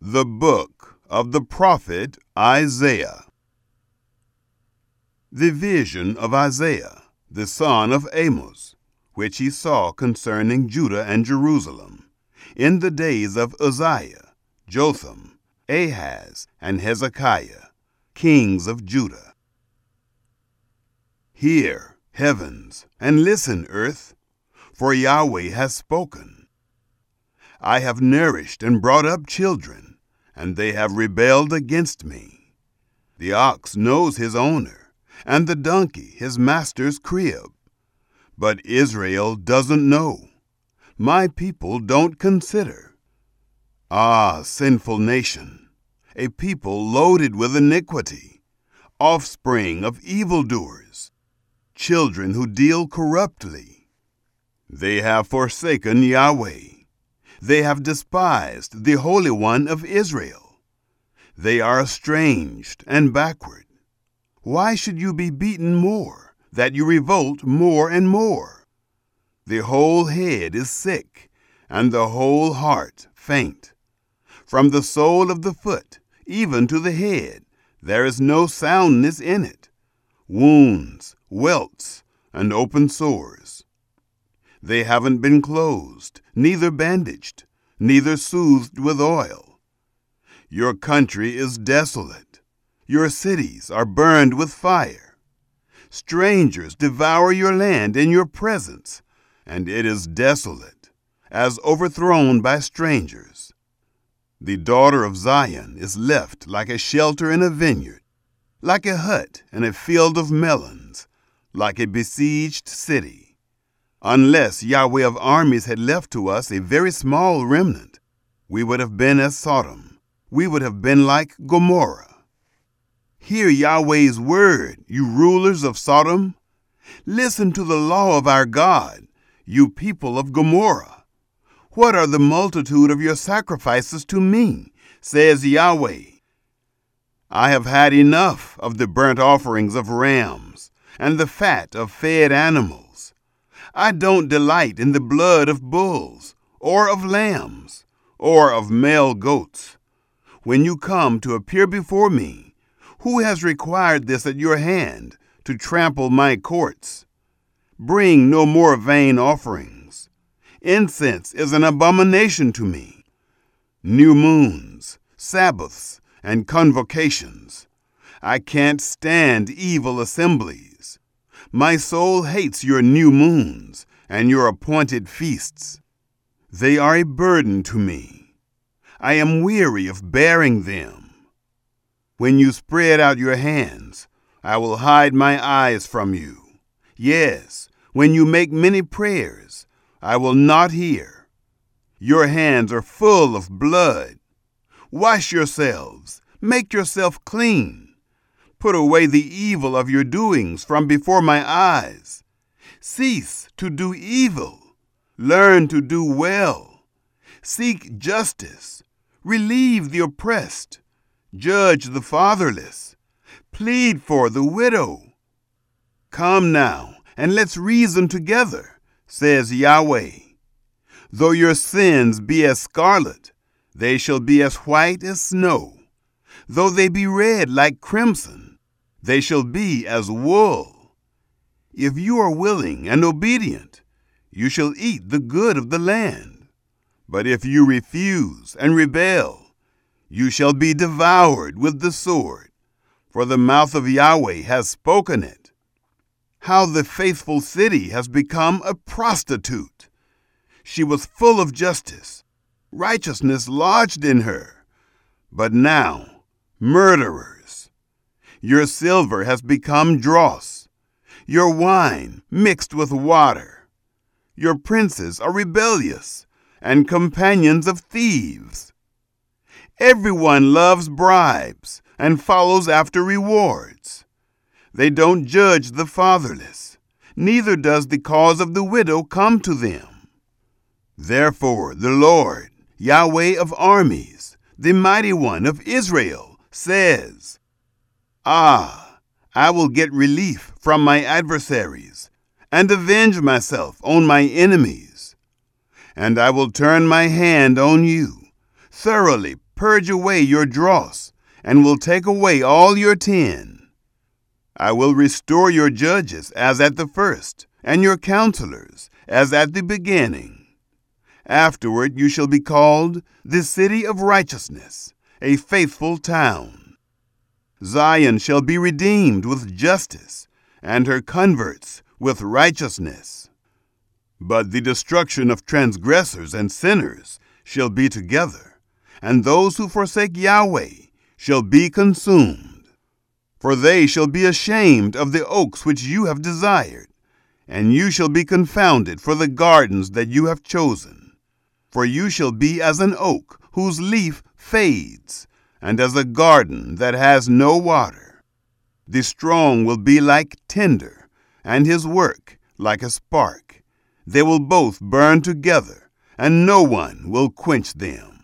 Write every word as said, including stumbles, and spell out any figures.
The Book of the Prophet Isaiah. The vision of Isaiah, the son of Amos, which he saw concerning Judah and Jerusalem, in the days of Uzziah, Jotham, Ahaz, and Hezekiah, kings of Judah. Hear, heavens, and listen, earth, for Yahweh has spoken. I have nourished and brought up children, and they have rebelled against me. The ox knows his owner, and the donkey his master's crib. But Israel doesn't know. My people don't consider. Ah, sinful nation, a people loaded with iniquity, offspring of evildoers, children who deal corruptly. They have forsaken Yahweh. They have despised the Holy One of Israel. They are estranged and backward. Why should you be beaten more, that you revolt more and more? The whole head is sick, and the whole heart faint. From the sole of the foot even to the head, there is no soundness in it. Wounds, welts, and open sores. They haven't been closed, neither bandaged, neither soothed with oil. Your country is desolate. Your cities are burned with fire. Strangers devour your land in your presence, and it is desolate, as overthrown by strangers. The daughter of Zion is left like a shelter in a vineyard, like a hut in a field of melons, like a besieged city. Unless Yahweh of armies had left to us a very small remnant, we would have been as Sodom. We would have been like Gomorrah. Hear Yahweh's word, you rulers of Sodom. Listen to the law of our God, you people of Gomorrah. What are the multitude of your sacrifices to me, says Yahweh? I have had enough of the burnt offerings of rams and the fat of fed animals. I don't delight in the blood of bulls, or of lambs, or of male goats. When you come to appear before me, who has required this at your hand, to trample my courts? Bring no more vain offerings. Incense is an abomination to me. New moons, Sabbaths, and convocations. I can't stand evil assemblies. My soul hates your new moons and your appointed feasts. They are a burden to me. I am weary of bearing them. When you spread out your hands, I will hide my eyes from you. Yes, when you make many prayers, I will not hear. Your hands are full of blood. Wash yourselves, make yourself clean. Put away the evil of your doings from before my eyes. Cease to do evil. Learn to do well. Seek justice. Relieve the oppressed. Judge the fatherless. Plead for the widow. Come now, and let's reason together, says Yahweh. Though your sins be as scarlet, they shall be as white as snow. Though they be red like crimson, they shall be as wool. If you are willing and obedient, you shall eat the good of the land. But if you refuse and rebel, you shall be devoured with the sword, for the mouth of Yahweh has spoken it. How the faithful city has become a prostitute. She was full of justice, righteousness lodged in her, but now murderers. Your silver has become dross, your wine mixed with water. Your princes are rebellious and companions of thieves. Everyone loves bribes and follows after rewards. They don't judge the fatherless, neither does the cause of the widow come to them. Therefore the Lord, Yahweh of armies, the mighty one of Israel, says, Ah, I will get relief from my adversaries and avenge myself on my enemies. And I will turn my hand on you, thoroughly purge away your dross, and will take away all your tin. I will restore your judges as at the first, and your counselors as at the beginning. Afterward you shall be called the city of righteousness, a faithful town. Zion shall be redeemed with justice, and her converts with righteousness. But the destruction of transgressors and sinners shall be together, and those who forsake Yahweh shall be consumed. For they shall be ashamed of the oaks which you have desired, and you shall be confounded for the gardens that you have chosen. For you shall be as an oak whose leaf fades, and as a garden that has no water. The strong will be like tinder, and his work like a spark. They will both burn together, and no one will quench them.